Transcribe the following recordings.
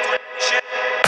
تو نمیشه.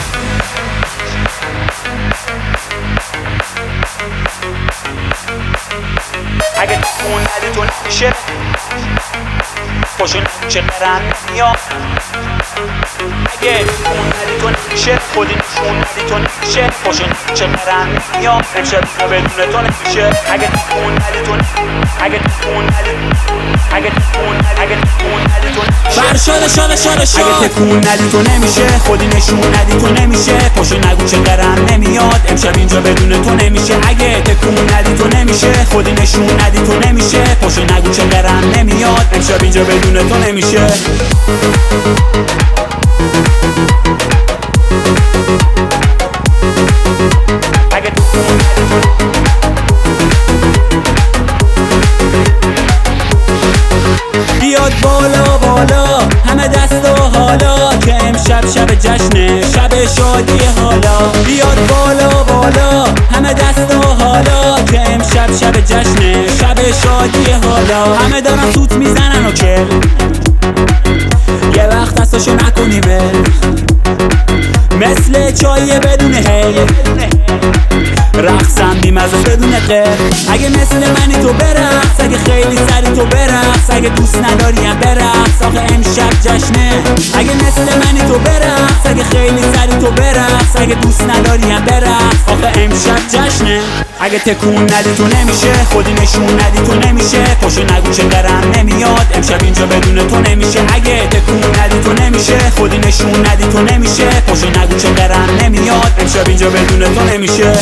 اگه تکون ندی تو نمیشه. خوشون نمیشه قرن نمیاد. اگه تکون ندی تو نمیشه. خودی نشون ندی تو نمیشه. خوشون نمیشه قرن نمیاد. امشب اینو بدون تو نمیشه. اگه تکون ندی تو نمیشه. اگه تکون ندی اگه تکون ندی تو نمیشه. اگه تکون ندی تو نمیشه. خودی نشون ندی تو نمیشه. پاشو نگو چه قرن نمیاد. امشب اینجا بدون تو نمیشه. اگه تکون ندی تو نمیشه. خودی نشون ندی تو نمیشه. پاشو نگو چه قرن نمیاد. امشب اینجا بدون تو نمیشه. اگه تکون ندی تو بیاد بالا بالا همه دست و حالا که امشب شب جشنه شب شادی حالا. بیاد بالا بالا همه دست و حالا که امشب شب جشنه شب شادی حالا. همه دارن سوت میزنن و کل یه وقت دستاشو نکنی بل مثل چای بدون هی رقصم بیمزه بدون قر. اگه مثل منی تو برقص. اگه خیلی سری تو برقص. اگه دوست نداریم برقص. آخه امشب جشنه. اگه مثل منی تو برقص. اگه خیلی سری تو برقص. اگه دوست نداریم برقص. آخه امشب جشنه. اگه تکون ندی تو نمیشه. خودی نشون ندی تو نمیشه. پاشو نگو چه قرن نمیاد. امشب اینجا بدون تو نمیشه. اگه تکون ندی تو نمیشه. خودی نشون ندی تو نمیشه. پاشو نگو چه قرن نمیاد. امشب اینجا بدون تو نمیشه.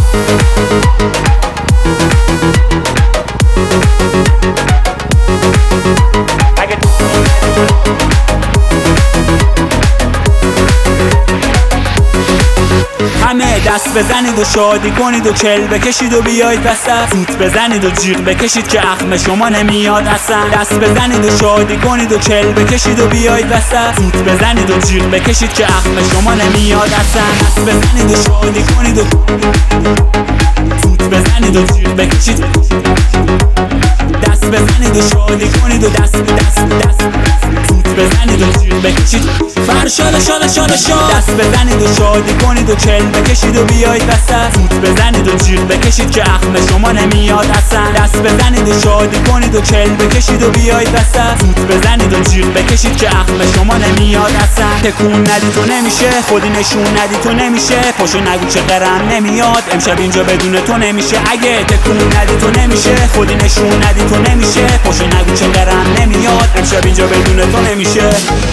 همه دست بزنید و شادی کنید و چل بکشید و بیایید وسط. سوت بزنید و جیغ بکشید که اخم شما نمیاد اصلا. دست بزنید و شادی کنید و چل بکشید و بیایید وسط. سوت بزنید و جیغ بکشید که اخم شما نمیاد اصلا. دست بزنید و شادی کنید و سوت بزنید و جیغ بکشید. دست بزنید و شادی کنید و دست سوت بزنید و جیغ بکشید. فرشاله دست بزنید و شادی کنید و چل بکشید و بیایید وسط. سوت بزنید و جیغ بکشید که اخم شما نمیاد اصلا. دست بزنید و شادی کنید و چل بکشید و بیایید وسط. سوت بزنید و جیغ بکشید که اخم شما نمیاد اصلا. تکون ندی تو نمیشه. خودی نشون ندی تو نمیشه. پاشو نگو چه قرن نمیاد. امشب اینجا بدون تو نمیشه. اگه تکون ندی تو نمیشه. خودی نشون ندی تو نمیشه. پاشو نگو چه قرن نمیاد. امشب اینجا بدون تو نمیشه.